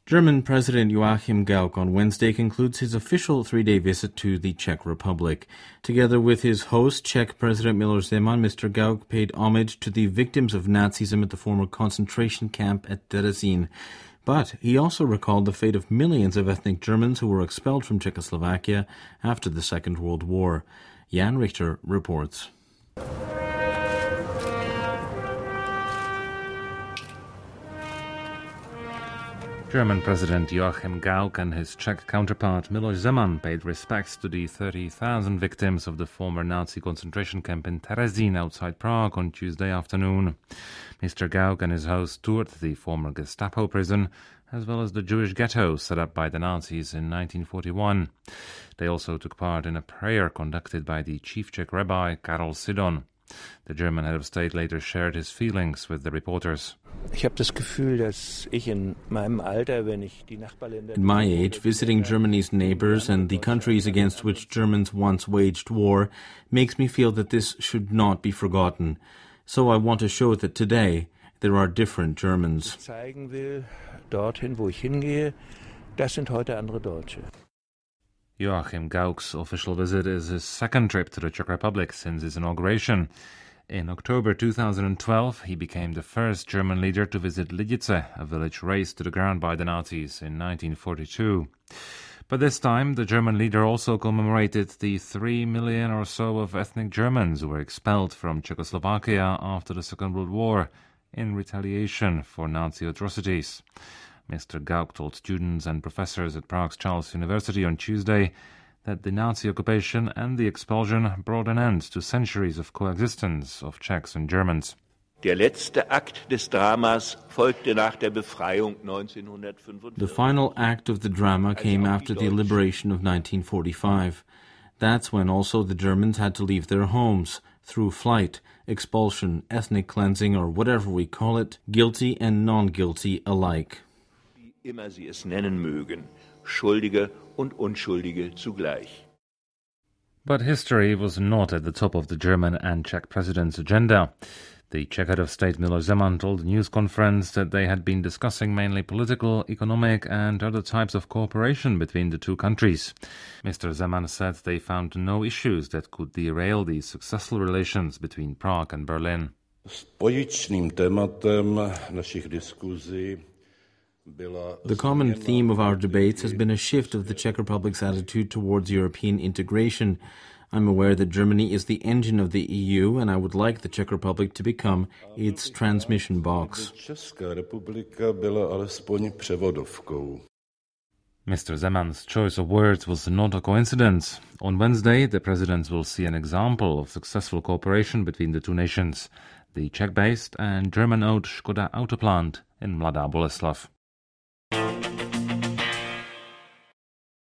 German President Joachim Gauck on Wednesday concludes his official three-day visit to the Czech Republic. Together with his host, Czech President Miloš Zeman, Mr. Gauck paid homage to the victims of Nazism at the former concentration camp at Terezín. But he also recalled the fate of millions of ethnic Germans who were expelled from Czechoslovakia after the Second World War. Jan Richter reports. German President Joachim Gauck and his Czech counterpart Miloš Zeman paid respects to the 30,000 victims of the former Nazi concentration camp in Terezín outside Prague on Tuesday afternoon. Mr. Gauck and his host toured the former Gestapo prison, as well as the Jewish ghetto set up by the Nazis in 1941. They also took part in a prayer conducted by the chief Czech rabbi Karol Sidon. The German head of state later shared his feelings with the reporters. At my age, visiting Germany's neighbors and the countries against which Germans once waged war makes me feel that this should not be forgotten. So I want to show that today there are different Germans. Joachim Gauck's official visit is his second trip to the Czech Republic since his inauguration. In October 2012, he became the first German leader to visit Lidice, a village razed to the ground by the Nazis in 1942. But this time, the German leader also commemorated the 3 million or so of ethnic Germans who were expelled from Czechoslovakia after the Second World War in retaliation for Nazi atrocities. Mr. Gauck told students and professors at Prague's Charles University on Tuesday that the Nazi occupation and the expulsion brought an end to centuries of coexistence of Czechs and Germans. The final act of the drama came after the liberation of 1945. That's when also the Germans had to leave their homes, through flight, expulsion, ethnic cleansing, or whatever we call it, guilty and non-guilty alike. Immer sie es nennen mögen, Schuldige und Unschuldige zugleich. But history was not at the top of the German and Czech president's agenda. The Czech head of state Miloš Zeman told a news conference that they had been discussing mainly political, economic and other types of cooperation between the two countries. Mr. Zeman said they found no issues that could derail the successful relations between Prague and Berlin. Spoječným tématem našich diskuzí The common theme of our debates has been a shift of the Czech Republic's attitude towards European integration. I'm aware that Germany is the engine of the EU, and I would like the Czech Republic to become its transmission box. Mr. Zeman's choice of words was not a coincidence. On Wednesday, the presidents will see an example of successful cooperation between the two nations, the Czech-based and German-owned Škoda auto plant in Mladá Boleslav.